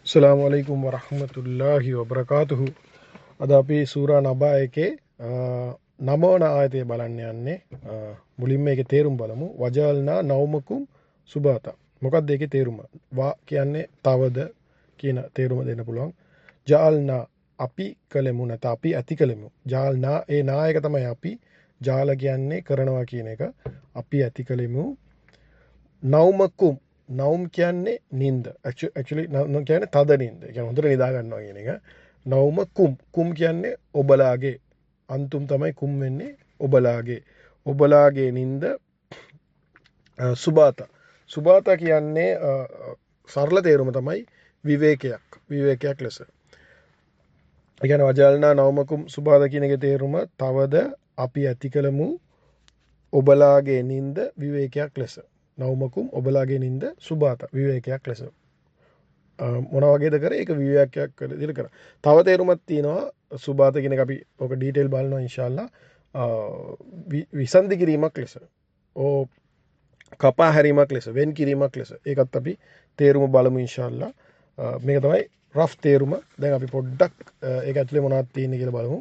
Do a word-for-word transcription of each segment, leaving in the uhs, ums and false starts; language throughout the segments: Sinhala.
अस्सलामु अलैकुम वरहमतुल्लाहि वबरकातुහු. අද අපි සූරා නබා එකේ නවවන ආයතය බලන්න යන්නේ. මුලින්ම මේකේ තේරුම බලමු. වජල්නා නවමකුම් සුබාතා. මොකක්ද ඒකේ තේරුම? වා කියන්නේ තවද කියන තේරුම දෙන්න පුළුවන්. ජාල්නා අපි කලෙමු නැත අපි ඇති කලෙමු. ජාල්නා ඒ නායක තමයි අපි. ජාල කියන්නේ කරනවා කියන එක. අපි ඇති කලෙමු. නවමකුම් නවම් කියන්නේ නින්ද. ඇක්චුලි නවම් කියන්නේ තද නින්ද. ඒ කියන්නේ හොඳට නිදා ගන්නවා කියන එක. නවම කුම් කුම් කියන්නේ ඔබලාගේ. අන්තුම් තමයි කුම් වෙන්නේ ඔබලාගේ. ඔබලාගේ නින්ද සුබාතා. සුබාතා කියන්නේ සරල තේරුම තමයි විවේකයක්. විවේකයක් ලෙස. ඒ කියන්නේ වජල්නා නවමකුම් සුබාතා කියන එකේ තේරුම තවද අපි ඇති කලමු ඔබලාගේ නින්ද විවේකයක් ලෙස. නවමකුම් ඔබලාගේ නින්ද සුබාතා විවේකයක් ලෙස. මොන වගේද කරේ? ඒක විවේකයක් විදිහට කරා. තව තේරුමක් තියෙනවා සුබාතා කියන එක අපි ඔක ඩීටේල් බලනවා ඉන්ෂාල්ලා. විසන්ධි කිරීමක් ලෙස. ඕ කපා හැරීමක් ලෙස, වෙන් කිරීමක් ලෙස. ඒකත් අපි තේරුම බලමු ඉන්ෂාල්ලා. මේක තමයි රෆ් තේරුම. දැන් අපි පොඩ්ඩක් ඒක ඇතුලේ මොනවද තියෙන්නේ කියලා බලමු.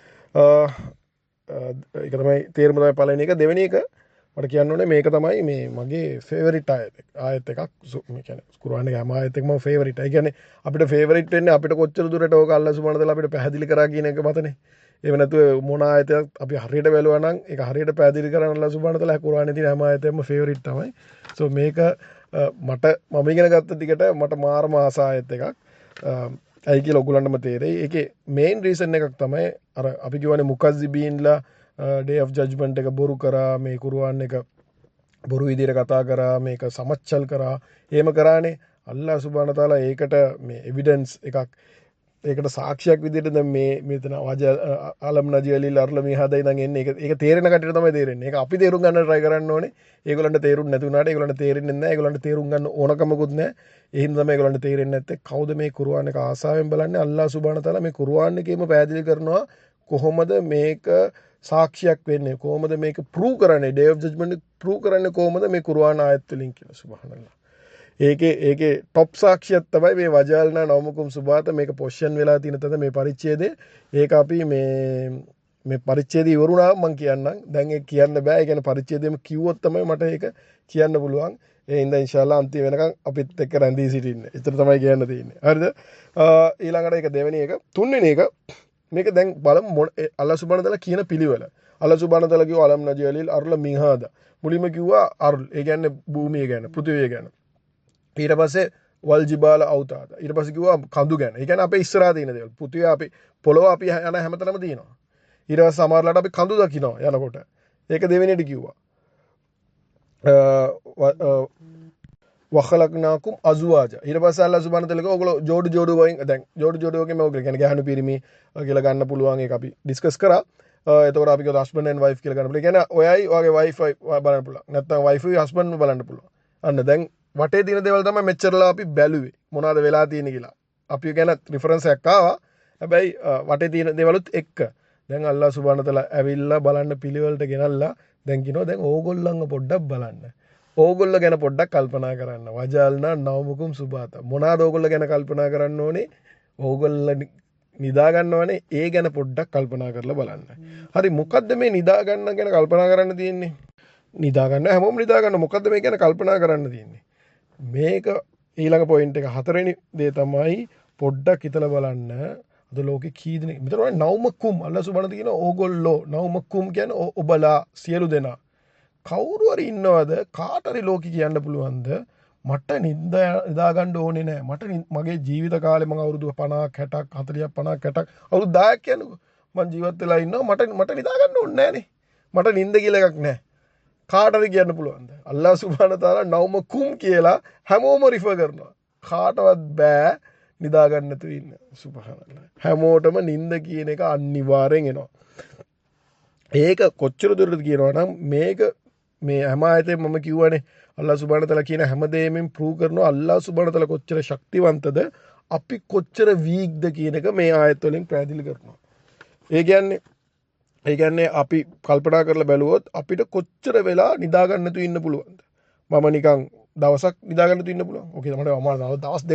ඒක තමයි තේරුම තමයි පළවෙනි එක. දෙවෙනි එක මට කියන්න ඕනේ මේක තමයි මේ මගේ ෆේවරිට් ආයත ආයත එකක්. මේ කියන්නේ කුර්ආන් එකේ හැම ආයත එකම ෆේවරිට්. ඒ කියන්නේ අපිට ෆේවරිට් වෙන්නේ අපිට කොච්චර දුරට ඕක අල්ලාහ් සුබ්හානහු තාලා අපිට පැහැදිලි කරා කියන එක මතනේ. එහෙම නැතුව මොන ආයතයක් අපි හරියට බැලුවා නම් ඒක හරියට පැහැදිලි කරන්න අල්ලාහ් සුබ්හානහු තාලා කුර්ආනේ තියෙන හැම ආයතයක්ම ෆේවරිට් තමයි. සෝ මේක මට මම ඉගෙන ගත්ත ටිකට මට මාරම ආස ආයත එකක්. ඇයි කියලා ඔයගොල්ලන්ටම තේරෙයි. ඒකේ මේන් රීසන් එකක් තමයි අර අපි කියවනේ මුකස්සිබීන්ලා ඩේ ඔෆ් ජජ්මන්ට් එක බොරු කරා, මේ කුර්ආන් එක බොරු විදිහට කතා කරා, මේක සමච්චල් කරා. එහෙම කරානේ අල්ලාහ් සුබ්හානහු තාලා ඒකට මේ එවිඩන්ස් එකක් ඒකට සාක්ෂියක් විදිහට දැන් මේ මෙතන වජ අලම් නජියලිල් අර්ලමි හදයි නම් එන්නේ. ඒක ඒක තේරෙන කටට තමයි තේරෙන්නේ. ඒක අපි තේරුම් ගන්න try කරන්න ඕනේ. ඒගොල්ලන්ට තේරුම් නැති වුණාට ඒගොල්ලන්ට තේරෙන්නේ නැහැ. ඒගොල්ලන්ට තේරුම් ගන්න ඕනකමකුත් නැහැ. ඒ හින්දා තමයි ඒගොල්ලන්ට තේරෙන්නේ නැත්තේ. කවුද මේ කුර්ආන් එක ආසාවෙන් බලන්නේ? අල්ලාහ් සුබ්හානහු තාලා මේ කුර්ආන් එකේම පැහැදිලි කරනවා කොහොමද මේක සාක්ෂියක් වෙන්නේ, කොහොමද මේක ප්‍රූව් කරන්නේ, ඩේ ඔෆ් ජජ්මන්ට් ප්‍රූව් කරන්නේ කොහොමද මේ කුර්ආන් ආයත් වලින් කියලා. සුබ්හානල්ලාහ්. ඒකේ ඒකේ টොප් සාක්ෂියක් තමයි මේ වජල්නා නවමකුම් සුබාතා. මේක පොසිෂන් වෙලා තියෙන තද මේ පරිච්ඡේදය. ඒක අපි මේ මේ පරිච්ඡේදය ඉවරුණා මම කියන්නම්. දැන් ඒක කියන්න බෑ. ඒ කියන්නේ පරිච්ඡේදයම කිව්වොත් තමයි මට ඒක කියන්න පුළුවන්. ඒ හින්දා ඉන්ෂාල්ලා අන්තිම වෙනකන් අපිත් එක්ක රැඳී සිටින්න. ඒතර තමයි කියන්න තියෙන්නේ. හරිද? ඊළඟට ඒක දෙවෙනි එක. තුන්වෙනි එක මේක දැන් බලමු අල්ලාහ් සුබ්හානහු තාලා කියන පිළිවෙල. අල්ලාහ් සුබ්හානහු තාලා කිව්වා අලම් නජියලිල් අර්ල මිහාද. මුලින්ම කිව්වා අර්ල්. ඒ කියන්නේ භූමිය ගැන, පෘථිවිය ගැන. ඊට පස්සේ වල් ජිබාල අවතාද. ඊට පස්සේ කිව්වා කඳු ගැන. ඒ කියන්නේ අපේ ඉස්සරහා තියෙන දේවල්. පෘථිවිය අපි පොළොව අපි යන හැමතැනම තියෙනවා. ඊට පස්සේ සමහරලාට අපි කඳු දකිනවා යනකොට. ඒක දෙවෙනියට කිව්වා. වඛලක්නාකුම් අස්වාජා. ඊට පස්සේ අල්ලාහ් සුබ්හානහු තාලා කිව්වා ඔයගොල්ලෝ ජෝඩු ජෝඩු වයින් දැන් ජෝඩු ජෝඩු වගේ මේක කියන්නේ ගැහණු පිරිමි කියලා ගන්න පුළුවන්. ඒක අපි ඩිස්කස් කරා. එතකොට අපි කිව්වා හස්බන්ඩ් ඇන්ඩ් වයිෆ් කියලා ගන්න පුළුවන්. ඒ කියන්නේ ඔයයි ඔයගේ වයිෆ් බලන්න පුළුවන්. නැත්නම් වයිෆුයි හස්බන්ඩ්ම බලන්න පුළුවන්. අන්න දැන් වටේ තියෙන දේවල් තමයි මෙච්චරලා අපි බැලුවේ. මොනවද වෙලා තියෙන්නේ කියලා. අපි ගැන රිෆරන්ස් එකක් ආවා. හැබැයි වටේ තියෙන දේවලුත් එක්ක. දැන් අල්ලාහ් සුබ්හානහු තාලා ඇවිල්ලා බලන්න පිළිවෙලට ගෙනල්ලා දැන් කියනවා දැන් ඕගොල්ලන්ව පොඩ්ඩක් බලන්න. ඕගොල්ලෝ ගැන පොඩ්ඩක් කල්පනා කරන්න. වජල්නා නවමකුම් සුබාතා. මොනවාද ඕගොල්ලෝ ගැන කල්පනා කරන්න ඕනේ? ඕගොල්ලෝ නිදා ගන්නවනේ. ඒ ගැන පොඩ්ඩක් කල්පනා කරලා බලන්න. හරි, මොකද්ද මේ නිදා ගන්න ගැන කල්පනා කරන්න තියෙන්නේ? නිදා ගන්න හැමෝම නිදා ගන්න. මොකද්ද මේ ගැන කල්පනා කරන්න තියෙන්නේ? මේක ඊළඟ පොයින්ට් එක හතරවෙනි දේ තමයි පොඩ්ඩක් හිතලා බලන්න. අද ලෝකේ කී දෙනෙක් මෙතන නවමකුම් අල්ලාහ් සුබ්හානහු තාලා කියන ඕගොල්ලෝ නවමකුම් කියන්නේ ඔබලා සියලු දෙනා. කවුරු හරි ඉන්නවද කාට හරි ලෝකෙ කියන්න පුළුවන්ද මට නිදා ගන්න ඕනේ නෑ. මට මගේ ජීවිත කාලේ මම අවුරුදු පනහක් හැටක් හතළියක් පනහක් හැටක් අවුරුදු දහයක් කියනකො මම ජීවත් වෙලා ඉන්නවා. මට මට නිදා ගන්න ඕනේ නෑනේ. මට නිින්ද කියලා එකක් නෑ. කාට හරි කියන්න පුළුවන්ද? අල්ලාහ් සුබ්හානහු තාලා නවමකුම් කියලා හැමෝම රිෆර් කරනවා. කාටවත් බෑ නිදා ගන්න නැතුව ඉන්න. සුබ්හානල්ලාහ්. හැමෝටම නිින්ද කියන එක අනිවාර්යෙන් එනවා. ඒක කොච්චර දුරද කියනවා නම් මේක මේ හැම ආයතෙම මම කිව්වනේ අල්ලාහ් සුබ්හානහු තාලා කියන හැම දෙයකින් ප්‍රූව් කරනවා අල්ලාහ් සුබ්හානහු තාලා කොච්චර ශක්තිවන්තද අපි කොච්චර වීක්ද කියන එක මේ ආයත වලින් පැහැදිලි කරනවා. ඒ කියන්නේ ඒ කියන්නේ අපි කල්පනා කරලා බැලුවොත් අපිට කොච්චර වෙලා නිදා ගන්න නැතුව ඉන්න පුළුවන්ද? මම නිකන් දවසක් නිදා ගන්න නැතුව ඉන්න පුළුවන්. ඕකේ මට අමාරු දවස් දෙකක්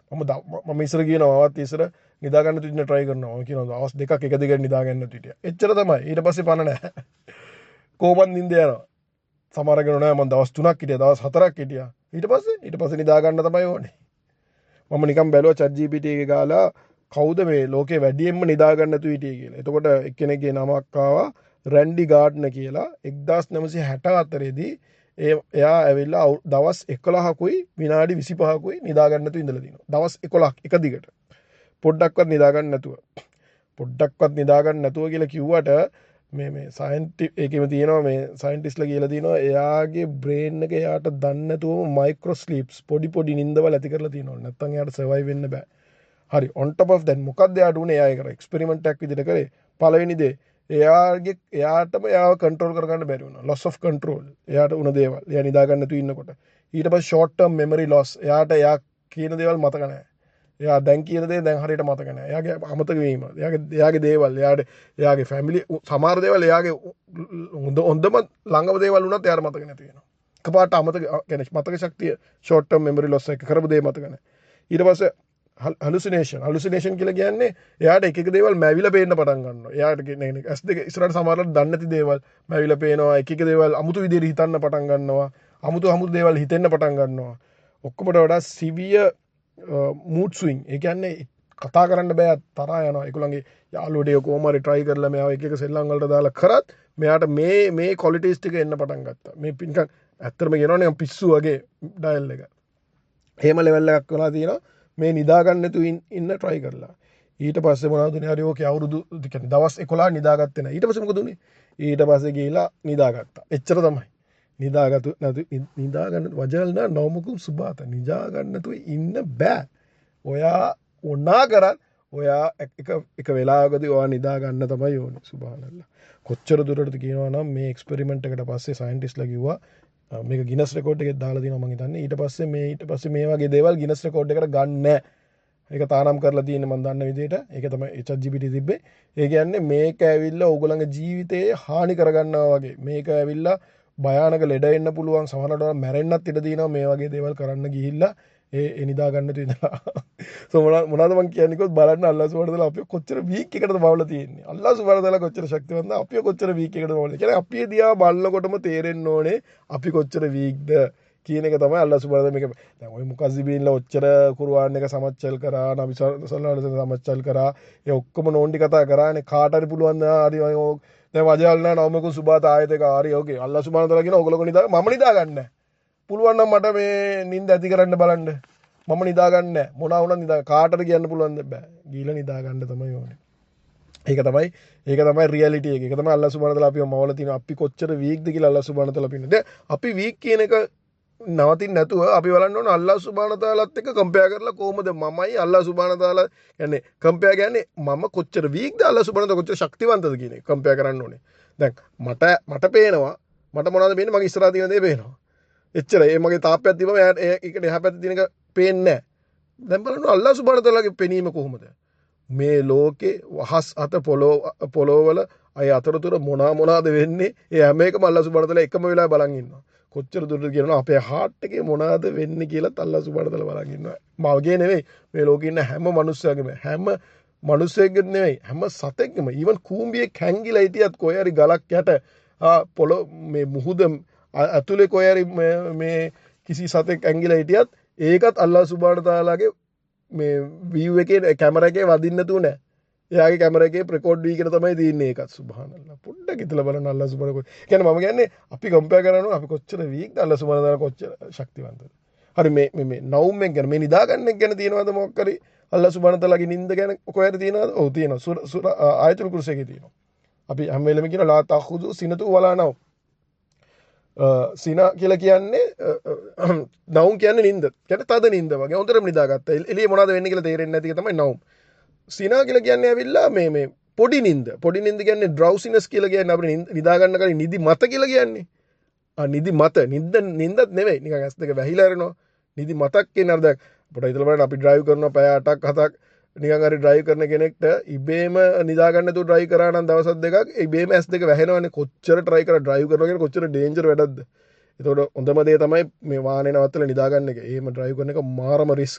මම මම ඉස්සර කියනවා ආවත් ඉස්සර නිදා ගන්න තුින්න try කරනවා. මම කියනවා දවස් දෙකක් එක දිගට නිදා ගන්න තුිටිය. එච්චර තමයි. ඊට පස්සේ පණ නැහැ. කොහොමද නිින්ද යනවා. සමහරගෙන නෑ මම දවස් තුනක් හිටියා දවස් හතරක් හිටියා. ඊට පස්සේ ඊට පස්සේ නිදා ගන්න තමයි ඕනේ. මම නිකන් බැලුවා chat G P T එකේ ගාලා කවුද මේ ලෝකේ වැඩියෙන්ම නිදා ගන්න නැතු හිටියේ කියලා. එතකොට එක්කෙනෙක්ගේ නමක් ආවා රැන්ඩි ගාඩ්නර් කියලා. එක්දාස් නවසිය හැට හතරේ දී එයා ඇවිල්ලා දවස් එකොළහකුයි විනාඩි විසිපහකුයි නිදා ගන්න නැතුව ඉඳලා තිනවා. දවස් එකොළහක් එක දිගට. පොඩ්ඩක්වත් නිදා ගන්න නැතුව. පොඩ්ඩක්වත් නිදා ගන්න නැතුව කියලා කිව්වට මේ මේ සයන්ටි ඒකෙම තියෙනවා මේ සයන්ටිස්ට්ලා කියලා තියෙනවා එයාගේ බ්‍රේන් එක එයාට දන්නේ නැතුව මයික්‍රෝ ස්ලීප්ස් පොඩි පොඩි නිින්දවල ඇති කරලා තියෙනවා. නැත්තම් එයාට සර්වයිව් වෙන්න බෑ. හරි on top of that මොකක්ද එයාට උනේ එයා ඒක එක්ස්පෙරිමන්ට් එකක් විදිහට කරේ. පළවෙනි දේ එයාගේ එයාටම එයාව කන්ට්‍රෝල් කරගන්න බැරි වුණා. loss of control. එයාට උන දේවල්. එයා නිදා ගන්න නැතුව ඉන්නකොට. ඊට පස්සේ short term memory loss. එයාට එයා කියන දේවල් මතක නැහැ. එයා දැන් කියන දේ දැන් හරියට මතක නැහැ. එයාගේ අමතක වීම. එයාගේ එයාගේ දේවල්, එයාට එයාගේ ෆැමිලි සමහර දේවල් එයාගේ හොඳම ළඟම දේවල් වුණත් එයාට මතක නැති වෙනවා. එකපාරට අමතක කියන්නේ මතක ශක්තිය short term memory loss එක කරපු දේ මතක නැහැ. ඊට පස්සේ hallucination hallucination කියලා කියන්නේ එයාට එක එක දේවල් මැවිලා පේන්න පටන් ගන්නවා. එයාට කියන්නේ ඇස් දෙක ඉස්සරහට සමහරවල් දන්නේ නැති දේවල් මැවිලා පේනවා. එක එක දේවල් අමුතු විදිහට හිතන්න පටන් ගන්නවා. අමුතු අමුතු දේවල් හිතෙන්න පටන් ගන්නවා. ඔක්කොමට වඩා සිවියර් mood swing. ඒ කියන්නේ කතා කරන්න බෑ තරහා යනවා. ඒගොල්ලන්ගේ යාළුවෝ කොහොම හරි try කරලා මෙයාව එක එක සෙල්ලම් වලට දාලා කරත් මෙයාට මේ මේ qualities ටික එන්න පටන් ගත්තා. මේ නිකන් ඇත්තටම කියනවා නිකන් පිස්සු වගේ ඩයල් එක. එහෙම level එකක් වෙලා තියෙනවා. මේ නිදා ගන්න නැතුව ඉන්න try කරලා. ඊට පස්සේ මොනවද උනේ? හරි ඕකේ අවුරුදු කියන්නේ දවස් එකොළහ නිදාගත්තේ නැහැ. ඊට පස්සේ මොකද උනේ? ඊට පස්සේ ගිහිලා නිදාගත්තා. එච්චර තමයි. නිදාගත්තු නැතු නිදා ගන්න වජල් නා නවමුකුම් සුබාත නිදා ගන්න නැතුව ඉන්න බෑ. ඔයා උනා කරත් ඔයා එක එක වෙලාවකදී ඔයා නිදා ගන්න තමයි ඕනේ. සුබානල්ලා. කොච්චර දුරටද කියනවා නම් මේ එක්ස්පෙරිමන්ට් එකට පස්සේ සයන්ටිස්ට්ලා කිව්වා මේක ගිනස් රෙකෝඩ් එකේ දාලා දිනවා මම හිතන්නේ. ඊට පස්සේ මේ ඊට පස්සේ මේ වගේ දේවල් ගිනස් රෙකෝඩ් එකට ගන්න නැහැ. ඒක තානම් කරලා තියෙන්නේ මම දන්න විදිහට. ඒක තමයි chat G P T තිබ්බේ. ඒ කියන්නේ මේක ඇවිල්ලා ඕගොල්ලන්ගේ ජීවිතේ හානි කරගන්නවා වගේ. මේක ඇවිල්ලා භයානක ලෙඩ එන්න පුළුවන් සමහරවිට මැරෙන්නත් ඉඩ තියෙනවා මේ වගේ දේවල් කරන්න ගිහිල්ලා ඒ නිදා ගන්න තියෙනවා. සෝ මොනවාද මම කියන්නේ කිව්වොත් බලන්න අල්ලාහ් සුබ්හානහු වතාලා අපිව කොච්චර වීක් එකකටද බවලා තියෙන්නේ. අල්ලාහ් සුබ්හානහු වතාලා කොච්චර ශක්තිවන්තද අපිව කොච්චර වීක් එකකටද බවලා. කියන්නේ අපි දිහා බලනකොටම තේරෙන්න ඕනේ අපි කොච්චර වීක්ද කියන එක තමයි අල්ලාහ් සුබ්හානහු වතාලා මේක. දැන් ওই මුකස්සිබීන්ලා ඔච්චර කුර්ආන් එක සමච්චල් කරා, නබි සල්ලල්ලාහු අලයිහි වසල්ලම් සමච්චල් කරා. ඒ ඔක්කොම නෝන්ඩි කතා කරානේ. කාට හරි පුළුවන් ද හරි දැන් වජල් නා නවමකුම් සුබාත ආයත එක හරි ඕකේ. අල්ලාහ් සුබ්හානහු වතාලා කියන ඔයගොල්ලෝ නිදා මම නිදා ගන්න නැහැ. පුළුවන් නම් මට මේ නිින්ද ඇති කරන්න බලන්න. මම නිදා ගන්න නැහැ. මොනවා වුණත් නිදා කාටද කියන්න පුළුවන් බෑ. ගිහලා නිදා ගන්න තමයි ඕනේ. ඒක තමයි ඒක තමයි රියැලිටි එක. ඒක තමයි අල්ලාහ් සුබ්හානහු වතාලා අපිව මවලා තියෙන අපි කොච්චර වීක්ද කියලා අල්ලාහ් සුබ්හානහු වතාලා පින්නේ. දැන් අපි වීක් කියන එක නවතින්න නැතුව අපි බලන්න ඕනේ අල්ලාහ් සුබ්හානහු වතාලාත් එක්ක කම්පෙයාර් කරලා කොහොමද මමයි අල්ලාහ් සුබ්හානහු වතාලා කියන්නේ කම්පෙයාර් කියන්නේ මම කොච්චර වීක්ද අල්ලාහ් සුබ්හානහු වතාලා කොච්චර ශක්තිවන්තද කියන එක කම්පෙයාර් කරන්න ඕනේ. දැන් මට මට පේනවා මට මොනවද පේන්නේ මගේ ඉස්සරහා තියෙන දේ පේනවා. එච්චරයි. ඒ මගේ තාප්පයක් තිබ්බම ඒකට එහා පැත්තේ තියෙන එක පේන්නේ නැහැ. දැන් බලන්න අල්ලාහ් සුබ්හානහු වතාලාගේ පෙනීම කොහොමද? මේ ලෝකේ වහස් අත පොළොව පොළොවවල අය අතරතුර මොනවා මොනවාද වෙන්නේ? ඒ හැම එකම අල්ලාහ් සුබ්හානහු වතාලා එකම වෙලාවෙ බලන් ඉන්නවා. කොච්චර දුරට කියනවා අපේ හાર્ට් එකේ මොනවාද වෙන්නේ කියලා අල්ලාහ් සුබ්හානහු වතාලා බලන් ඉන්නවා. මවගේ නෙවෙයි මේ ලෝකේ ඉන්න හැම මිනිස්සෙක්ගේම හැම මිනිස්සෙක්ගෙත් නෙවෙයි හැම සතෙක්ගෙම ඊවන් කූඹියෙක් හැංගිලා හිටියත් කොහේ හරි ගලක් යට පොළොව මේ මුහුද අතුලේ කොහේ හරි මේ කිසි සතෙක් හැංගිලා හිටියත් ඒකත් අල්ලාහ් සුබ්හානහු වතාලාගේ මේ view එකේ කැමරා එකේ වදින්න නැතුව නෑ. එයාගේ කැමරා එකේ රෙකෝඩ් වීගෙන තමයි තියෙන්නේ ඒකත් සුබ්හානල්ලා. පොඩ්ඩක් හිතලා බලන්න අල්ලාහ් සුබ්හානහු. කියන්නේ මම කියන්නේ අපි කම්පෙයාර් කරනවා අපි කොච්චර වීක්ද අල්ලාහ් සුබ්හානහු වතාලා කොච්චර ශක්තිවන්තද. හරි මේ මේ මේ නවුම් එක ගැන මේ නිදා ගන්න එක ගැන තියෙනවද මොකක් හරි අල්ලාහ් සුබ්හානහු වතාලාගේ නිින්ද ගැන කොහෙද තියෙනවද? ඔව් තියෙනවා. සූර ආයතුල් කුර්සි එකේ තියෙනවා. අපි හැම වෙලෙම කියනවා ලා තඛුදු සිනතු වලා නව්. සිනා කියලා කියන්නේ නවුම් කියන්නේ නිින්ද. කියන්නේ තද නිින්ද වගේ. හොඳටම නිදාගත්තා. එළියේ මොනවද වෙන්නේ කියලා තේරෙන්නේ නැති එක තමයි නවුම්. සිනා කියලා කියන්නේ ඇවිල්ලා මේ මේ පොඩි නිින්ද. පොඩි නිින්ද කියන්නේ drowsiness කියලා කියන්නේ අපිට නිදා ගන්න කලින් නිදි මත කියලා කියන්නේ. ආ නිදි මත නිින්ද නිින්දත් නෙවෙයි. නිකන් ඇස් දෙක වැහිලා යනවා. නිදි මතක් කියන අර දැන් පොඩ හිතලා බලන්න අපි drive කරනවා පැය අටක් හතක් නිකන් හරි drive කරන කෙනෙක්ට ඉබේම නිදා ගන්න නැතුව drive කරා නම් දවස් දෙකක් ඉබේම ඇස් දෙක වැහෙනවනේ. කොච්චර try කරා drive කරනවා කියන කොච්චර danger වැඩක්ද. ඒතකොට හොඳම දේ තමයි මේ වාහනේ නවත්තලා නිදා ගන්න එක. එහෙම drive කරන එක මාරම risk.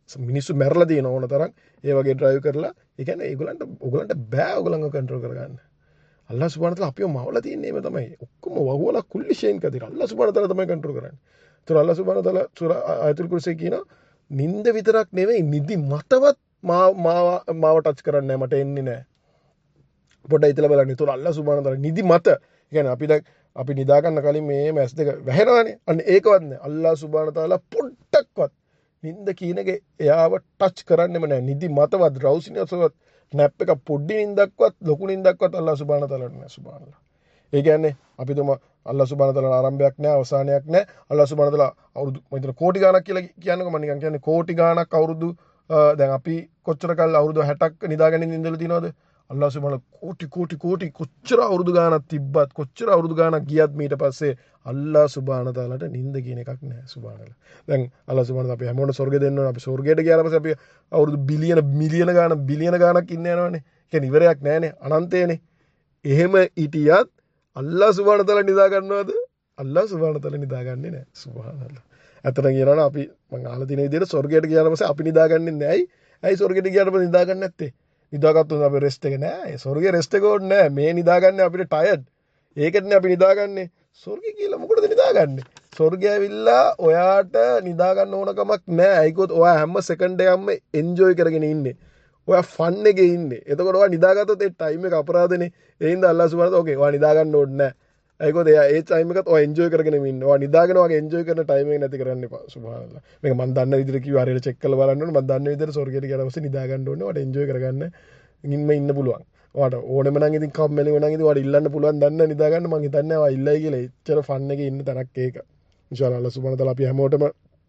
මිනිස්සු මැරලා තියෙන ඕන තරම් ඒ වගේ ඩ්‍රයිව් කරලා ඒ කියන්නේ ඒගොල්ලන්ට ඕගොල්ලන්ට බෑ ඕගොල්ලන්ව කන්ට්‍රෝල් කරගන්න. අල්ලාහ් සුබ්හානහු තාලා අපිව මවලා තියන්නේ මේව තමයි. ඔක්කොම වහුවලා කුල්ලි ෂේන් කදිර. අල්ලාහ් සුබ්හානහු තාලා තමයි කන්ට්‍රෝල් කරන්නේ. ඒතර අල්ලාහ් සුබ්හානහු තාලා සූරා ආයතුල් කුර්සිය කියනවා නිින්ද විතරක් නෙවෙයි නිදි මතවත් මාව මාව ටච් කරන්නේ නැහැ මට එන්නේ නැහැ. පොඩ්ඩක් හිතලා බලන්න. ඒතර අල්ලාහ් සුබ්හානහු තාලා නිදි මත කියන්නේ අපි දැන් අපි නිදා ගන්න කලින් මේ මැස් දෙක වැහෙනවානේ. අන්න ඒකවත් නෑ. අල්ලාහ් සුබ්හානහු තාලා පොඩ්ඩක්වත් නිින්ද කියන එක එයාව ටච් කරන්නෙම නෑ. නිදි මතවත් ඩ්‍රවුසිනස්වත් නැප් එක පොඩි නිින්දක්වත් ලොකු නිින්දක්වත් අල්ලාහ් සුබ්හානහු තාලාට නෑ. සුබ්හානල්ලාහ්. ඒ කියන්නේ අපි තුම අල්ලාහ් සුබ්හානහු තාලා ආරම්භයක් නෑ අවසානයක් නෑ. අල්ලාහ් සුබ්හානහු තාලා අවුරුදු මම හිතන කෝටි ගාණක් කියලා කියන්නකෝ මම නිකන් කියන්නේ කෝටි ගාණක් අවුරුදු දැන් අපි කොච්චර කල් අවුරුදු හැටක් නිදාගෙන ඉඳලා තිනවද? අල්ලාහ් සුබ්හානහු කෝටි කෝටි කෝටි කොච්චර අවුරුදු ගාණක් තිබ්බත් කොච්චර අවුරුදු ගාණක් ගියත් ඊට පස්සේ අල්ලාහ් සුබ්හානහු තාලාට නිින්ද කියන එකක් නෑ. සුබ්හානල්ලාහ්. දැන් අල්ලාහ් සුබ්හානහු තාලා අපි හැමෝටම ස්වර්ගය දෙන්න ඕන. අපි ස්වර්ගයට ගියාට පස්සේ අපි අවුරුදු බිලියන මිලියන ගාණක් බිලියන ගාණක් ඉන්න යනවනේ. කියන්නේ ඉවරයක් නෑනේ. අනන්තයනේ. එහෙම හිටියත් අල්ලාහ් සුබ්හානහු තාලා නිදා ගන්නවද? අල්ලාහ් සුබ්හානහු තාලා නිදාගන්නේ නෑ. සුබ්හානල්ලාහ්. ඇත්තටම කියනවනම් අපි මම අහලා තියෙන විදිහට ස්වර්ගයට ගියාට පස්සේ අපි නිදාගන්නේ නෑ. ඇයි? ඇයි ස්වර්ගයට ගියාට පස්සේ නිදාගන්නේ නැත්තේ? නිදාගත්තොත් අපි රෙස්ට් එක නෑ. ස්වර්ගේ රෙස්ට් එක ඕනේ නෑ. මේ නිදාගන්නේ අපිට ටයර්ඩ්. ඒකටනේ අපි නිදාගන්නේ. ස්වර්ගේ කියලා මොකටද නිදාගන්නේ? ස්වර්ගය ඇවිල්ලා ඔයාට නිදා ගන්න ඕන කමක් නෑ. ඒකත් ඔයා හැම සෙකන්ඩ් එකක්ම එන්ජොයි කරගෙන ඉන්නේ. ඔයා ෆන් එකේ ඉන්නේ. එතකොට ඔයා නිදාගත්තොත් ඒ ටයිම් එක අපරාධනේ. ඒ හින්දා අල්ලාහ් සුබ්හානහු තාලා ඕකේ ඔයා නිදා ගන්න ඕනේ නෑ. ඒකත් එයා ඒ ටයිම් එකත් ඔයා එන්ජොයි කරගෙන ඉන්නේ. ඔයා නිදාගෙන වගේ එන්ජොයි කරන ටයිම් එක නැති කරන්න එපා. සුබ්හානල්ලාහ්. මේක මම දන්න විදිහට කිව්වා හරියට චෙක් කරලා බලන්න ඕනේ. මම දන්න විදිහට ස්වර්ගයට ගියාට පස්සේ නිදා ගන්න ඕනේ. ඔයාට එන්ජොයි කරගන්න ඉන්න ඉන්න පුළුවන්. ඔයාට ඕනෙම නම් ඉතින් කම්මැලි වුණා නම් ඉතින් ඔයාට ඉල්ලන්න පුළුවන් දන්න නිදා ගන්න මං හිතන්නේ ඔයා ඉල්ලයි කියලා. එච්චර ෆන් එකේ ඉන්න තැනක් ඒක. ඉන්ෂාල්ලාහ් අල්ලාහ් සුබ්හානහු තාලා අපි හැමෝටම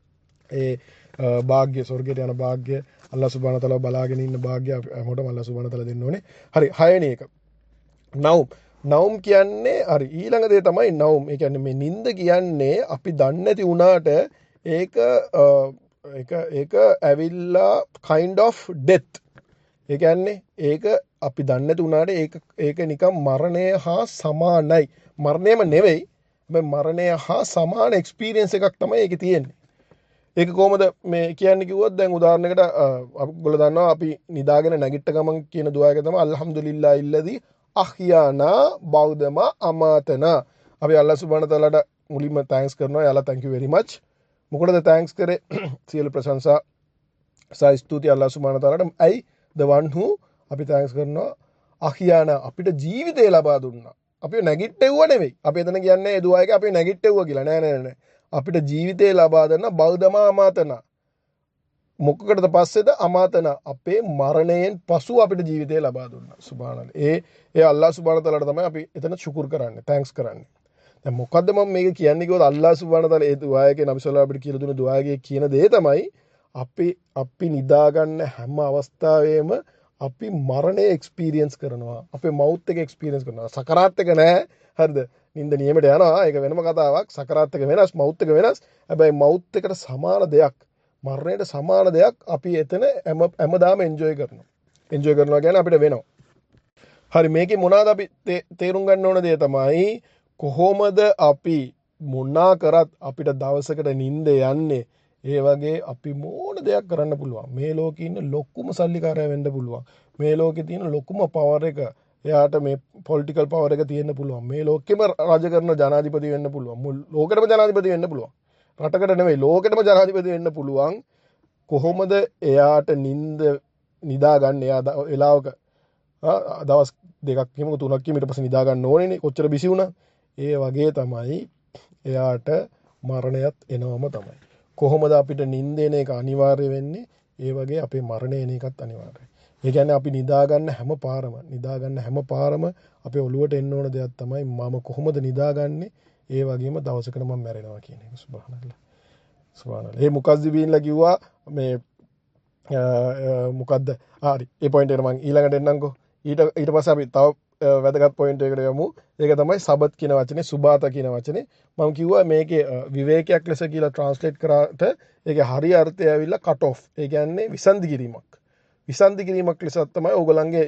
ඒ වාග්ය ස්වර්ගයට යන වාග්ය අල්ලාහ් සුබ්හානහු තාලා බලාගෙන ඉන්න වාග්ය හැමෝටම අල්ලාහ් සුබ්හානහු තාලා දෙන්න ඕනේ. හරි හයවෙනි එක. නවුම් නවුම් කියන්නේ හරි ඊළඟ දේ තමයි නවුම්. ඒ කියන්නේ මේ නිින්ද කියන්නේ අපි දන්නේ නැති වුණාට ඒක ඒක ඒක ඇවිල්ලා kind of death. ඒ කියන්නේ ඒක අපි දන්නේ නැති වුණාට ඒක ඒක නිකන් මරණය හා සමානයි. මරණයම නෙවෙයි. මේ මරණය හා සමාන එක්ස්පීරියන්ස් එකක් තමයි ඒකේ තියෙන්නේ. ඒක කොහොමද මේ කියන්නේ කිව්වොත් දැන් උදාහරණයකට අපිගොල්ලෝ දන්නවා අපි නිදාගෙන නැගිට ගමන් කියන දුආ එක තමයි අල්හම්දුලිල්ලාහ් ඉල්ලදී අහ්යානා බෞදම අමාතනා. අපි අල්ලාහ් සුබ්හානහු තාලාට මුලින්ම තෑන්ක්ස් කරනවා. යාලා thank you very much. මොකටද තෑන්ක්ස් කරේ? සියලු ප්‍රශංසා සහ ස්තුති අල්ලාහ් සුබ්හානහු තාලාට. ඇයි? the one who අපි තෑන්ක්ස් කරනවා අහ්යානා අපිට ජීවිතය ලබා දුන්නා. අපි නැගිට්ටෙව්ව නෙවෙයි. අපි එතන කියන්නේ ඒ දුආ එක අපි නැගිට්ටෙව්ව කියලා. නෑ නෑ නෑ. අපිට ජීවිතය ලබා දෙන බෞද්ධම අමාතනා. මොකකටද පස්සේද අමාතනා අපේ මරණයෙන් පසු අපිට ජීවිතය ලබා දුන්නා. සුබ්හානල්ලාහ්. ඒ ඒ අල්ලාහ් සුබ්හානහු තාලාට තමයි අපි එතන ශුකුර් කරන්නේ. තෑන්ක්ස් කරන්නේ. දැන් මොකද්ද මම මේක කියන්නේ කිව්වොත් අල්ලාහ් සුබ්හානහු තාලා ඒ දුආ එකේ නබි සල්ලල්ලාහු අපිට කියලා දුන්න දුආ එකේ කියන දේ තමයි අපි අපි නිදා ගන්න හැම අවස්ථාවෙම අපි මරණය එක්ස්පීරියන්ස් කරනවා. අපේ මවුත් එක එක්ස්පීරියන්ස් කරනවා. සකරාත් එක නෑ. හරිද? නින්ද නියමයට යනවා. ඒක වෙනම කතාවක්. සකරාත් එක වෙනස්, මවුත් එක වෙනස්. හැබැයි මවුත් එකට සමාන දෙයක්, මරණයට සමාන දෙයක් අපි එතන හැම හැමදාම එන්ජොයි කරනවා. එන්ජොයි කරනවා කියන්නේ අපිට වෙනවා. හරි මේකේ මොනවාද අපි තේරුම් ගන්න ඕන දේ තමයි කොහොමද අපි මොනා කරත් අපිට දවසකට නිින්ද යන්නේ. ඒ වගේ අපි මොන දෙයක් කරන්න පුළුවන්. මේ ලෝකේ ඉන්න ලොකුම සල්ලිකාරයා වෙන්න පුළුවන්. මේ ලෝකේ තියෙන ලොකුම පවර් එක එයාට මේ පොලිටිකල් පවර් එක තියෙන්න පුළුවන්. මේ ලෝකෙම රජ කරන ජනාධිපති වෙන්න පුළුවන්. මුළු ලෝකෙටම ජනාධිපති වෙන්න පුළුවන්. රටකට නෙවෙයි ලෝකෙටම ජනාධිපති වෙන්න පුළුවන්. කොහොමද එයාට නිින්ද නිදා ගන්න? එයා වෙලාවක දවස් දෙකක් කියමුකෝ තුනක් කියමු ඊට පස්සේ නිදා ගන්න ඕනේනේ. කොච්චර බිසි වුණා. ඒ වගේ තමයි එයාට මරණයත් එනවම තමයි. කොහොමද අපිට නිින්ද එන එක අනිවාර්ය වෙන්නේ? ඒ වගේ අපේ මරණය එන එකත් අනිවාර්යයි. ඒ කියන්නේ අපි නිදා ගන්න හැම පාරම නිදා ගන්න හැම පාරම අපේ ඔළුවට එන්න ඕන දෙයක් තමයි මම කොහොමද නිදාගන්නේ? ඒ වගේම දවසකට මම මැරෙනවා කියන එක. සුබ්හානල්ලාහ්. සුබ්හානල්ලාහ්. මේ මුකස්දිබීන්ලා කිව්වා මේ මොකද්ද? හරි. ඒ පොයින්ට් එකට මම ඊළඟට එන්නම්කෝ. ඊට ඊට පස්සේ අපි තව වැදගත් පොයින්ට් එකකට යමු. ඒක තමයි සබත් කියන වචනේ, සුබාත කියන වචනේ. මම කිව්වා මේකේ විවේකයක් ලෙස කියලා ට්‍රාන්ස්ලේට් කරාට ඒකේ හරිය අර්ථය ඇවිල්ලා කට් ඔෆ්. ඒ කියන්නේ විසන්ධි කිරීමක්. විසන්ධි කිරීමක් ලෙස තමයි ඕගොල්ලන්ගේ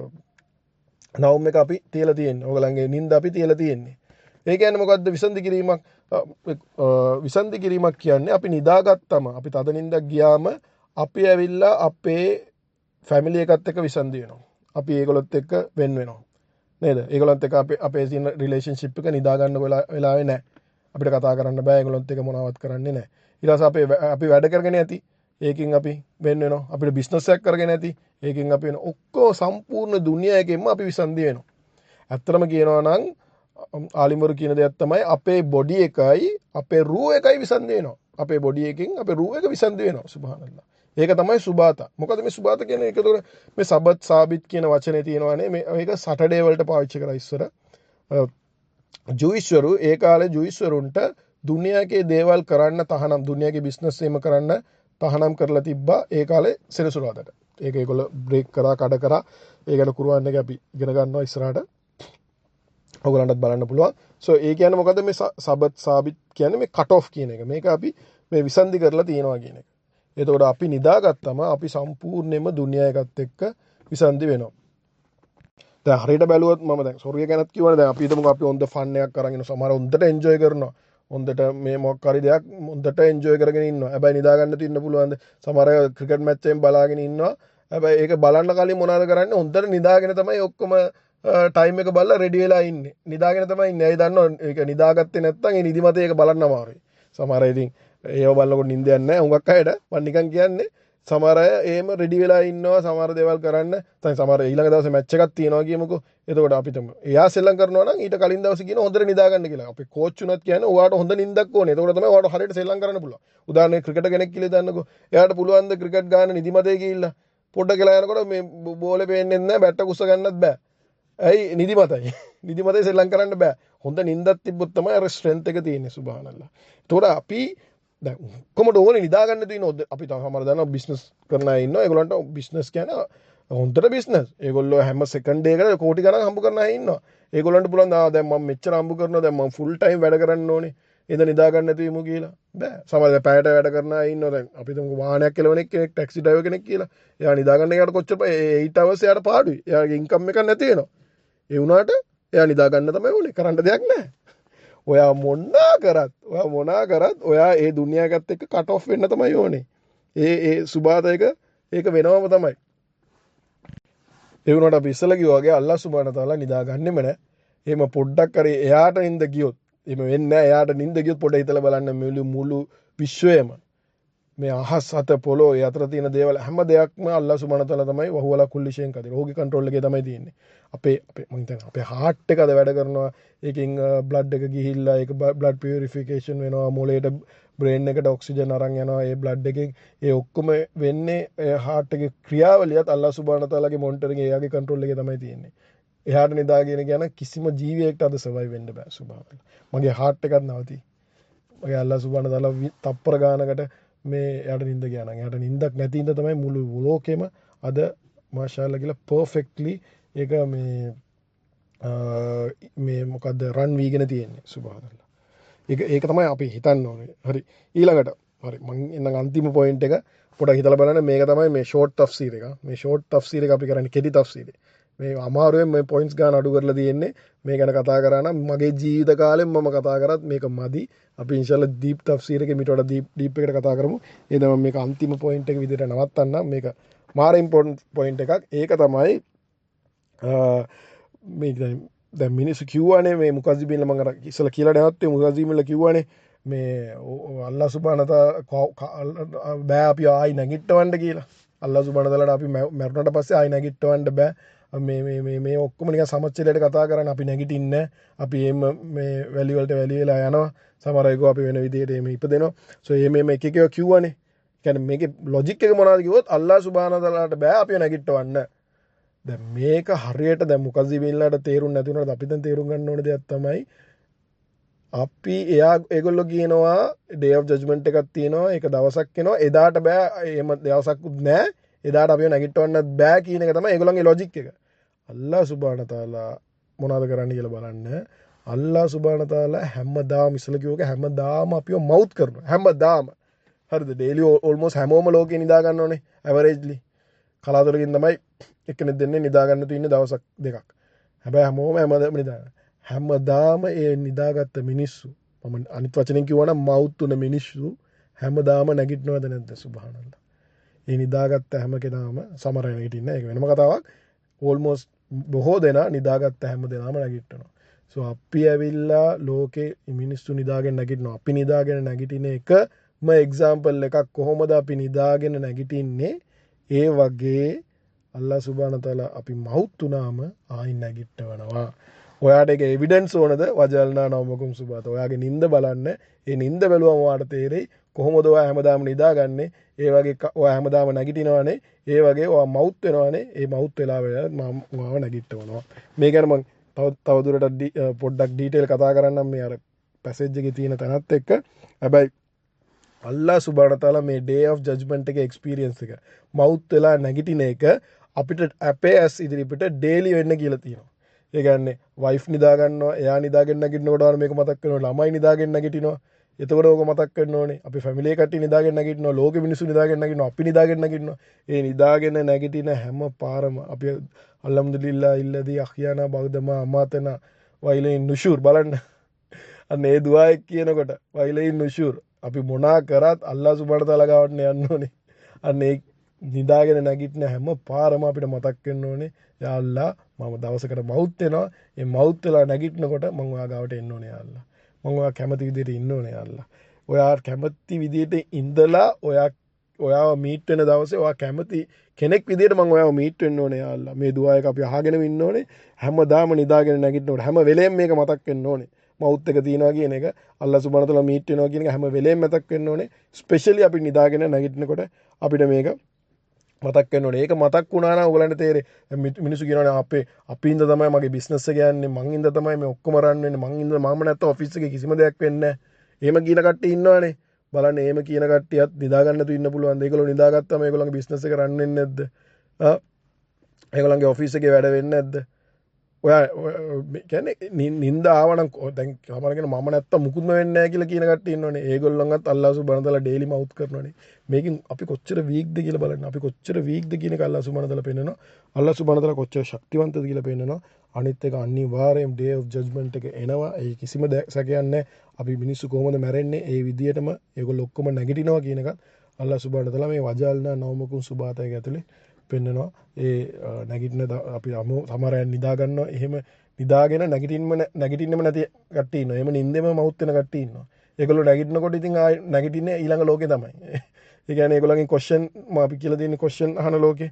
නවුම් එක අපි තියලා තියෙන්නේ. ඕගොල්ලන්ගේ නිින්ද අපි තියලා තියෙන්නේ. ඒ කියන්නේ මොකද්ද විසන්ධි කිරීමක්? විසන්ධි කිරීමක් කියන්නේ අපි නිදාගත්තම අපි තද නිින්දක් ගියාම අපි ඇවිල්ලා අපේ ෆැමිලි එකත් එක්ක විසන්දි වෙනවා. අපි ඒගොල්ලොත් එක්ක වෙන් වෙනවා. නේද? ඒගොල්ලොත් එක්ක අපේ අපේ තියෙන රිලේෂන්ෂිප් එක නිදා ගන්න වෙලාවේ නැහැ. අපිට කතා කරන්න බෑ. ඒගොල්ලොත් එක්ක මොනවත් කරන්නේ නැහැ. ඊට පස්සේ අපි අපි වැඩ කරගෙන ඇති. ඒකෙන් අපි වෙන් වෙනවා. අපිට බිස්නස් එකක් කරගෙන ඇති. ඒකෙන් අපි වෙන ඔක්කොම සම්පූර්ණ දුනියා එකෙන්ම අපි විසන්දි වෙනවා. ඇත්තටම කියනවා නම් ආලිමරු කියන දෙයක් තමයි අපේ බොඩි එකයි අපේ රූ එකයි විසන්දි වෙනවා. අපේ බොඩි එකෙන් අපේ රූ එක විසන්දි වෙනවා. සුබ්හානල්ලා. ඒක තමයි සුබාත. මොකද මේ සුබාත කියන එක තුළ මේ සබත් සාබිත් කියන වචනේ තියෙනවානේ. මේ මේක සැටර්ඩේ වලට පාවිච්චි කරා ඉස්සර. ජූයිස්වරු ඒ කාලේ ජූයිස්වරුන්ට දුනියාගේ දේවල් කරන්න තහනම් දුනියාගේ බිස්නස් එකම කරන්න තහනම් කරලා තිබ්බා ඒ කාලේ සෙනසුරාදාට. ඒක ඒගොල්ලෝ බ්‍රේක් කරා කඩ කරා. ඒ ගැන කුර්ආන් එකේ අපි ඉගෙන ගන්නවා ඉස්සරහට. ඔයගලන්ටත් බලන්න පුළුවන්. සෝ ඒ කියන්නේ මොකද මේ සබත් සාබිත් කියන්නේ මේ කට් ඔෆ් කියන එක. මේක අපි මේ විසන්දි කරලා තියනවා කියන එක. එතකොට අපි නිදාගත්තම අපි සම්පූර්ණයෙන්ම දුනියා එකත් එක්ක විසන්දි වෙනවා. දැන් හරියට බැලුවොත් මම දැන් සොරිය ගැනත් කිව්වනේ දැන් අපි හිතමුකෝ අපි හොඳ ෆන් එකක් අරගෙන සමහර හොඳට එන්ජොයි කරනවා. හොඳට මේ මොකක් හරි දෙයක් හොඳට එන්ජොයි කරගෙන ඉන්නවා. හැබැයි නිදා ගන්න තින්න පුළුවන්ද? සමහර අය ක්‍රිකට් මැච් එකෙන් බලාගෙන ඉන්නවා. හැබැයි ඒක බලන්න කලින් මොනවද කරන්නේ? හොඳට නිදාගෙන තමයි ඔක්කොම ටයිම් එක බලලා රෙඩි වෙලා ඉන්නේ. නිදාගෙන තමයි ඉන්නේ. අය දන්නවා ඒක නිදාගත්තේ නැත්නම් ඒ නිදිමතේ ඒක බලන්න අමාරුයි. සමහර අය ඉතින් ඒව බලනකොට නිින්දයක් නැහැ. හුඟක් අයට මම නිකන් කියන්නේ සමහර අය එහෙම රෙඩි වෙලා ඉන්නවා සමහර දේවල් කරන්න. දැන් සමහර ඊළඟ දවසේ මැච් එකක් තියෙනවා කියමුකෝ. එතකොට අපි තමයි එයා සෙල්ලම් කරනවා නම් ඊට කලින් දවසේ කියන හොඳට නිදා ගන්න කියලා. අපි කෝච් උනත් කියන්නේ ඔයාට හොඳ නිින්දක් ඕනේ. එතකොට තමයි ඔයාට හරියට සෙල්ලම් කරන්න පුළුවන්. උදාහරණයක් ක්‍රිකට් කෙනෙක් කියලා දන්නකෝ. එයාට පුළුවන් ද ක්‍රිකට් ගන්න නිදිමතේ ගිහිල්ලා පොඩ්ඩක් කියලා යනකොට මේ බෝලේ පේන්නේ නැහැ බැට් එක උස්ස ගන්නත් බෑ. ඇයි නිදිමතයි. නිදිමතේ සෙල්ලම් කරන්න බෑ. හොඳ නිින්දක් තිබ්බොත් තමයි අර ස්ට්‍රෙන්ත් එක තියෙන්නේ සුබ්හානල්ලා. එතකොට අපි දැන් කොහොමද ඕනේ නිදා ගන්න තියෙන අපි තව සමහර දන්නවා බිස්නස් කරන අය ඉන්නවා. ඒගොල්ලන්ට බිස්නස් කියන්නේ හොඳට බිස්නස්. ඒගොල්ලෝ හැම සෙකන්ඩ් එකකට කෝටි ගණන් හම්බ කරන අය ඉන්නවා. ඒගොල්ලන්ට පුළුවන් ආ දැන් මම මෙච්චර හම්බ කරනවා දැන් මම ෆුල් ටයිම් වැඩ කරන්න ඕනේ. එද නිදා ගන්න නැති වෙමු කියලා. බෑ. සමහර පැයට වැඩ කරන අය ඉන්නවා. දැන් අපි තුමු වාහනයක් කෙලවන කෙනෙක් ටැක්සි ඩ්‍රයිවර් කෙනෙක් කියලා. එයා නිදා ගන්න එයාට කොච්චර eight hours එයාට පාඩුයි. එයාගේ ඉන්කම් එකක් නැති වෙනවා. ඒ වුණාට එයා නිදා ගන්න තමයි ඕනේ. කරන්න දෙයක් නැහැ. ඔයා මොනා කරත් ඔයා මොනා කරත් ඔයා ඒ දුනියාගත් එක්ක කට් ඔෆ් වෙන්න තමයි ඕනේ. ඒ ඒ සුබාත එක ඒක වෙනවම තමයි. ඒ වුණාට අපි ඉස්සලා කිව්වා වගේ අල්ලාහ් සුබ්හානහු තාලා නිදා ගන්නෙම නැහැ. එහෙම පොඩ්ඩක් කරේ එයාට නිින්ද ගියොත් එහෙම වෙන්නේ නැහැ. එයාට නිින්ද ගියොත් පොඩ්ඩක් හිතලා බලන්න මුළු මුළු විශ්වයම මේ අහස් අත පොළොව ඒ අතර තියෙන දේවල් හැම දෙයක්ම අල්ලාහ් සුබ්හානහු තාලා තමයි වහුවලා කුල්ලි ෂේන් කදිර. ඕකේ කන්ට්‍රෝල් එකේ තමයි තියෙන්නේ. අපේ අපේ මම හිතන්නේ අපේ හાર્ට් එක අද වැඩ කරනවා. ඒකෙන් බ්ලඩ් එක ගිහිල්ලා ඒක බ්ලඩ් පියුරිෆිකේෂන් වෙනවා. මොළයට බ්‍රේන් එකට ඔක්සිජන් අරන් යනවා. ඒ බ්ලඩ් එකෙන් ඒ ඔක්කොම වෙන්නේ ඒ හાર્ට් එකේ ක්‍රියාවලියත් අල්ලාහ් සුබ්හානහු තාලාගේ මොනිටරින් එයාගේ කන්ට්‍රෝල් එකේ තමයි තියෙන්නේ. එහාට නිදාගෙන කියන කිසිම ජීවියෙක්ට අද සර්වයිව් වෙන්න බෑ සුබ්හානල්ලා. මගේ හાર્ට් එකත් නවති. මගේ අල්ලාහ් සුබ්හානහු තාලා තප්පර ගානකට මේ එයාට නිින්ද ගියා නම් එයාට නිින්දක් නැති ඉඳ තමයි මුළු ලෝකෙම අද මාෂාඅල්ලා කියලා පර්ෆෙක්ට්ලි ඒක මේ මේ මොකද්ද රන් වීගෙන තියෙන්නේ සුබ්හානල්ලා. ඒක ඒක තමයි අපි හිතන්න ඕනේ. හරි ඊළඟට හරි මම එන්න අන්තිම පොයින්ට් එක පොඩක් හිතලා බලන්න. මේක තමයි මේ ෂෝට් තෆ්සීර් එක. මේ ෂෝට් තෆ්සීර් එක අපි කරන්නේ කෙටි තෆ්සීර්. මේ අමාරුවෙන් මේ පොයින්ට්ස් ගන්න අඩු කරලා තියෙන්නේ. මේ ගැන කතා කරා නම් මගේ ජීවිත කාලෙම මම කතා කරත් මේක මදි. අපි ඉන්ෂාල්ලා දීප් තෆ්සීර් එකේ මීට වඩා දීප් දීප් එකට කතා කරමු. ඒ තමයි මේක අන්තිම පොයින්ට් එක විදිහට නවත්තන්න. මේක මාර ඉම්පෝටන්ට් පොයින්ට් එකක්. ඒක තමයි මේ දැන් මිනිස්සු කිව්වනේ මේ මුකද්දිබින්ල මම අර ඉස්සලා කියලා නැවත්තේ මුකද්දිබින්ල කිව්වනේ මේ අල්ලාහ් සුබ්හානහු තාලා බෑ අපි ආයි නැගිටවන්න කියලා. අල්ලාහ් සුබ්හානහු තාලාට අපි මරුණට පස්සේ ආයි නැගිටවන්න බෑ. මේ මේ මේ මේ ඔක්කොම නිකන් සමච්චලයට කතා කරන්නේ අපි නැගිටින්නේ අපි එම් මේ වැලි වලට වැලි වෙලා යනවා. සමහර අය අපි වෙන විදිහට මේ ඉපදෙනවා. සෝ මේ මේ එක එක කිව්වනේ. කියන්නේ මේකේ ලොජික් එක මොනවද කිව්වොත් අල්ලාහ් සුබ්හානහු තාලාට බෑ අපි නැගිටවන්න. දැන් මේක හරියට දැන් මුකද්දිබින්ලාට තේරුම් නැති වුණාට අපි දැන් තේරුම් ගන්න ඕන දෙයක් තමයි අපි එයා ඒගොල්ලෝ කියනවා ඩේ ඔෆ් ජජ්මන්ට් එකක් තියෙනවා. ඒක දවසක් එනවා. එදාට බෑ. එහෙම දවසක්වත් නෑ. එදාට අපිව නැගිටවන්නත් බෑ කියන එක තමයි ඒගොල්ලන්ගේ ලොජික් එක. අල්ලාහ් සුබ්හානහු තාලා මොනවද කරන්නේ කියලා බලන්න. අල්ලාහ් සුබ්හානහු තාලා හැමදාම ඉස්සලා කිව්වක හැමදාම අපිව මවුත් කරනවා. හැමදාම. හරිද? ඩේලි ඕල්මෝස්ට් හැමෝම ලෝකේ නිදා ගන්න ඕනේ. ඇවරේජ්ලි. කලාතුරකින් තමයි එක්කෙනෙක් දෙන්නේ නිදා ගන්න තු ඉන්නේ දවසක් දෙකක්. හැබැයි හැමෝම හැමදාම නිදා ගන්න. හැමදාම ඒ නිදාගත්ත මිනිස්සු මම අනිත් වචනෙන් කිව්වනම් මවුත් උන මිනිස්සු හැමදාම නැගිටිනවද නැද්ද සුබ්හානල්ලා. ඒ නිදාගත්ත හැම කෙනාම සමරය නැගිටින්න. ඒක වෙනම කතාවක්. ඕල්මෝස්ට් බොහෝ දෙනා නිදාගත්ත හැම දෙනාම නැගිටිනවා. සෝ අපි ඇවිල්ලා ලෝකේ මිනිස්සු නිදාගෙන නැගිටිනවා. අපි නිදාගෙන නැගිටින එකම එක්සැම්පල් එකක්. කොහොමද අපි නිදාගෙන නැගිටින්නේ? ඒ වගේ අල්ලාහ් සුබ්හානහු තාලා අපි මවුත් වුණාම ආයි නැගිටවනවා. ඔයාට ඒක එවිඩන්ස් ඕනද? වජල්නා නවමකුම් සුබාත. ඔයාගේ නිින්ද බලන්න. ඒ නිින්ද බැලුවම ඔයාට තේරෙයි කොහොමද ඔයා හැමදාම නිදාගන්නේ. ඒ වගේ ඔයා හැමදාම නැගිටිනවනේ. ඒ වගේ ඔයා මවුත් වෙනවනේ. ඒ මවුත් වෙලා වෙලා මම මාව නැගිටවනවා. මේ ගැන මම තව තවදුරටත් පොඩ්ඩක් ඩීටේල් කතා කරන්නම් මේ අර පැසේජ් එකේ තියෙන තැනත් එක්ක. හැබැයි අල්ලාහ් සුබ්හානහු තාලා මේ ඩේ ඔෆ් ජජ්මන්ට් එකේ එක්ස්පීරියන්ස් එක මවුත් වෙලා නැගිටින එක අපිට අපේ ඇස් ඉදිරිපිට ඩේලි වෙන්න කියලා තියෙනවා. ඒ කියන්නේ වයිෆ් නිදා ගන්නවා, එයා නිදාගෙන නැගිටිනකොට මේක මතක් වෙනවා, ළමයි නිදාගෙන නැගිටිනවා. එතකොට ඕක මතක් වෙන්න ඕනේ. අපි ෆැමිලි එක කට්ටිය නිදාගෙන නැගිටිනවා, ලෝකෙ මිනිස්සු නිදාගෙන නැගිටිනවා, අපි නිදාගෙන නැගිටිනවා. ඒ නිදාගෙන නැගිටින හැම පාරම අපි අල්හම්දුලිල්ලාහ් ඉල්ලදී අඛියානා බෞද්ධමා අමාතන වයිලෙන් නුෂූර් බලන්න. අන්න ඒ දුආ එක කියනකොට වයිලෙන් නුෂූර් අපි මොනා කරත් අල්ලාහ් සුබ්හානහු තාලා ගාවට යන්න ඕනේ. අන්න ඒ නිදාගෙන නැගිටින හැම පාරම අපිට මතක් වෙන්න ඕනේ යා අල්ලා මම දවසකට මවුත් වෙනවා. ඒ මවුත් වෙලා නැගිටිනකොට මම ඔයා ගාවට එන්න ඕනේ යා අල්ලා. මම ඔයා කැමති විදිහට ඉන්න ඕනේ යා අල්ලා. ඔයා කැමති විදිහට ඉඳලා ඔයා ඔයාව මීට් වෙන දවසේ ඔයා කැමති කෙනෙක් විදිහට මම ඔයාව මීට් වෙන්න ඕනේ යා අල්ලා. මේ දුආ එක අපි අහගෙන ඉන්න ඕනේ. හැමදාම නිදාගෙන නැගිටිනකොට හැම වෙලේම මේක මතක් වෙන්න ඕනේ. මවුත් එක තියනවා කියන එක අල්ලාහ් සුබ්හානහු තාලා මීට් වෙනවා කියන එක හැම වෙලේම මතක් වෙන්න ඕනේ. ස්පෙෂලි අපි නිදාගෙන නැගිටිනකොට අපිට මේක මතක් වෙන්න ඕනේ. ඒක මතක් වුණා නම් ඔයගලන්ට තේරෙයි. මිනිස්සු කියනවානේ අපේ අපි ඉඳ තමයි මගේ බිස්නස් එක යන්නේ, මං ඉඳ තමයි මේ ඔක්කොම රන් වෙන්නේ, මං ඉඳ මම නැත්තම් ඔෆිස් එකේ කිසිම දෙයක් වෙන්නේ නැහැ. එහෙම කියන කට්ටිය ඉන්නවනේ. බලන්න එහෙම කියන කට්ටියත් නිදා ගන්න තු ඉන්න පුළුවන්. ඒගොල්ලෝ නිදාගත්තාම ඒගොල්ලන්ගේ බිස්නස් එක රන් වෙන්නේ නැද්ද? ආ ඒගොල්ලන්ගේ ඔෆිස් එකේ වැඩ වෙන්නේ නැද්ද? ඔයා කියන්නේ නින්ද ආවනම් දැන් සමහරගෙන මම නැත්තම් මුකුත්ම වෙන්නේ නැහැ කියලා කියන කට්ටිය ඉන්නවනේ. ඒගොල්ලන්වත් අල්ලාහ් සුබ්හානහු තාලා ඩේලි මවුත් කරනවනේ. මේකෙන් අපි කොච්චර වීක්ද කියලා බලන්න. අපි කොච්චර වීක්ද කියන එක අල්ලාහ් සුබ්හානහු තාලා පෙන්නනවා. අල්ලාහ් සුබ්හානහු තාලා කොච්චර ශක්තිවන්තද කියලා පෙන්නනවා. අනිත් එක අනිවාර්යයෙන් ඩේ ඔෆ් ජජ්මන්ට් එක එනවා. ඒ කිසිම සැකයක් නැහැ. අපි මිනිස්සු කොහොමද මැරෙන්නේ? ඒ විදියටම ඒගොල්ලෝ ඔක්කොම නැගිටිනවා කියන එකත් අල්ලාහ් සුබ්හානහු තාලා මේ වජල්නා නවමකුම් සුබාතයක ඇතුලේ පෙන්නනවා. ඒ නැගිටින අපි සමහර අය නිදා ගන්නවා. එහෙම නිදාගෙන නැගිටින්නම නැගිටින්නම නැති කට්ටිය ඉන්නවා. එහෙම නිින්දෙම මවුත් වෙන කට්ටිය ඉන්නවා. ඒගොල්ලෝ නැගිටිනකොට ඉතින් ආයි නැගිටින්නේ ඊළඟ ලෝකේ තමයි. ඒ කියන්නේ ඒගොල්ලන්ගේ ක්වෙස්චන් මම අපි කියලා දෙන්නේ ක්වෙස්චන් අහන ලෝකේ.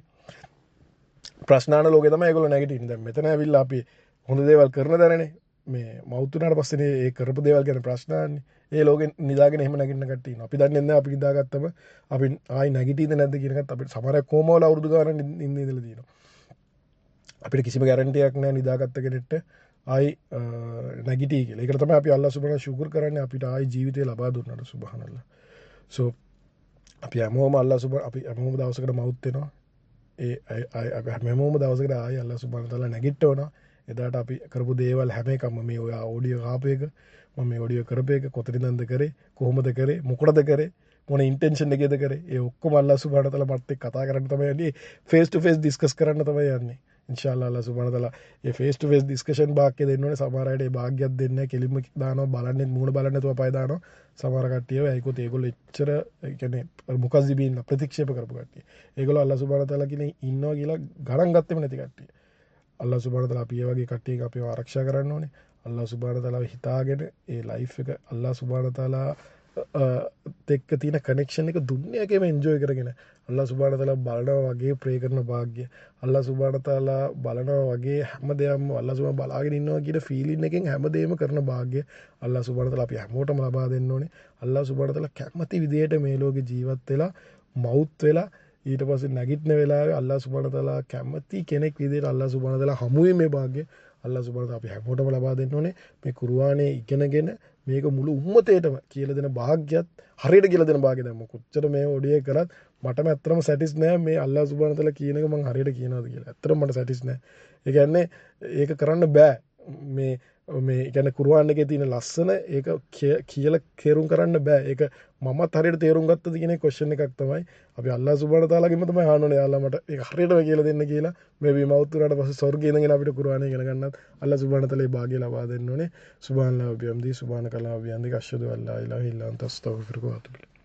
ප්‍රශ්න අහන ලෝකේ තමයි ඒගොල්ලෝ නැගිටින්නේ. දැන් මෙතන ඇවිල්ලා අපි හොඳ දේවල් කරන දැනනේ. මේ මවුත් වුණාට පස්සේ ඒ කරපු දේවල් ගැන ප්‍රශ්න අහන්නේ. ඒ ලෝකෙ නිදාගෙන එහෙම නැගිටින කට්ටිය ඉන්නවා. අපි දන්නේ නැහැ අපි නිදාගත්තම අපි ආයි නැගිටිද නැද්ද කියන එකත් අපිට සමහරක් කොහොමවල අවුරුදු ගානක් ඉඳ ඉඳලා තියෙනවා. අපිට කිසිම ගැරන්ටියක් නැහැ නිදාගත්ත කෙනෙක්ට ආයි නැගිටී කියලා. ඒකට තමයි අපි අල්ලාහ් සුබ්හානහු ශුක්‍ර් කරන්නේ අපිට ආයි ජීවිතය ලබා දුන්නාට සුබ්හානල්ලාහ්. සෝ අපි හැමෝම අල්ලාහ් සුබ්හාන අපි හැමෝම දවසකට මවුත් වෙනවා. ඒ අපි හැමෝම දවසකට ආයි අල්ලාහ් සුබ්හානහු තාලා නැගිටවනවා. එදාට අපි කරපු දේවල් හැම එකක්ම මේ ඔය ඔඩියෝ කාපු එක මම මේ ඔඩියෝ කරපු එක කොතනින්ද කරේ කොහොමද කරේ මොකටද කරේ මොන ඉන්ටෙන්ෂන් එකේද කරේ ඒ ඔක්කොම අල්ලාහ් සුබ්හානහු තාලා මත් එක්ක කතා කරන්න තමයි යන්නේ. ෆේස් ටු ෆේස් ඩිස්කස් කරන්න තමයි යන්නේ. ඉන්ෂාල්ලාහ් අල්ලාහ් සුබ්හානහු තාලා ඒ ෆේස් ටු ෆේස් ඩිස්කෂන් භාග්‍ය දෙන්න ඕනේ. සමහර අයට ඒ භාග්‍යයක් දෙන්නේ නැහැ. කෙලින්ම දානවා බලන්නේ මූණ බලන්නේ නැතුව පය දානවා. සමහර කට්ටිය ඒකත් ඒගොල්ලෝ එච්චර ඒ කියන්නේ මුකස්සිබින් ප්‍රතික්ෂේප කරපු කට්ටිය. ඒගොල්ලෝ අල්ලාහ් සුබ්හානහු තාලා කියන්නේ ඉන්නවා කියලා ගණන් ගත්තෙම නැති කට්ටිය. අල්ලාහ් සුබ්හානහු තාලා අපි ඒ වගේ කට්ටියක අපිව ආරක්ෂා කරන්න ඕනේ. අල්ලාහ් සුබ්හානහු තාලා හිතාගෙන ඒ ලයිෆ් එක අල්ලාහ් සුබ්හානහු තාලා එක්ක තියෙන කනෙක්ෂන් එක දුන්නියකේම එන්ජොයි කරගෙන අල්ලාහ් සුබ්හානහු තාලා බලනවා වගේ ප්‍රේ කරන වාග්ය අල්ලාහ් සුබ්හානහු තාලා බලනවා වගේ හැමදේම අල්ලාහ් සුබ්හානහු බලාගෙන ඉන්නවා කියන ෆීලින් එකෙන් හැමදේම කරන වාග්ය අල්ලාහ් සුබ්හානහු තාලා අපි හැමෝටම ලබා දෙන්න ඕනේ. අල්ලාහ් සුබ්හානහු තාලා කැමති විදියට මේ ලෝකේ ජීවත් වෙලා මවුත් වෙලා ඊට පස්සේ නැගිටින වෙලාවේ අල්ලාහ් සුබ්හානහු තාලා කැමති කෙනෙක් විදියට අල්ලාහ් සුබ්හානහු තාලා හමුවේ මේ වාග්ය අල්ලාහ් සුබ්හානහු තාලා අපි හැමෝටම ලබා දෙන්න ඕනේ. මේ කුර්ආනයේ ඉගෙනගෙන මේක මුළු උම්මතේටම කියලා දෙන භාග්‍යයත් හරියට කියලා දෙන භාග්‍ය දැන් මම කොච්චර මේ ඔඩියේ කරත් මටම ඇත්තටම සැටිස් නෑ මේ අල්ලාහ් සුබ්හානහු තාලා කියන එක මම හරියට කියනවාද කියලා. ඇත්තටම මට සැටිස් නෑ. ඒ කියන්නේ ඒක කරන්න බෑ. මේ මේ කියන්නේ කුර්ආන් එකේ තියෙන ලස්සන ඒක කියලා තේරුම් කරන්න බෑ. ඒක මමත් හරියට තේරුම් ගත්තද කියන ක්වෙස්චන් එකක් තමයි අපි අල්ලාහ් සුබ්හානහු තාලාගෙම තමයි අහන්නේ. අල්ලාහ් මට ඒක හරියටම කියලා දෙන්න කියලා. මේ විමවුත් උනාට පස්සේ ස්වර්ගයේ ඉඳගෙන අපිට කුර්ආනය ඉගෙන ගන්නත් අල්ලාහ් සුබ්හානහු තාලා ඒ භාග්‍ය ලබා දෙන්න ඕනේ. සුබ්හානල්ලාහ් වබිහම්දි සුබ්හානකල්ලාහ් වබිහම්දි අෂ්හදු අල්ලා ඉලාහා ඉල්ලා අන්ත අස්තග්ෆිරුක වඅතුබු ඉලයික්.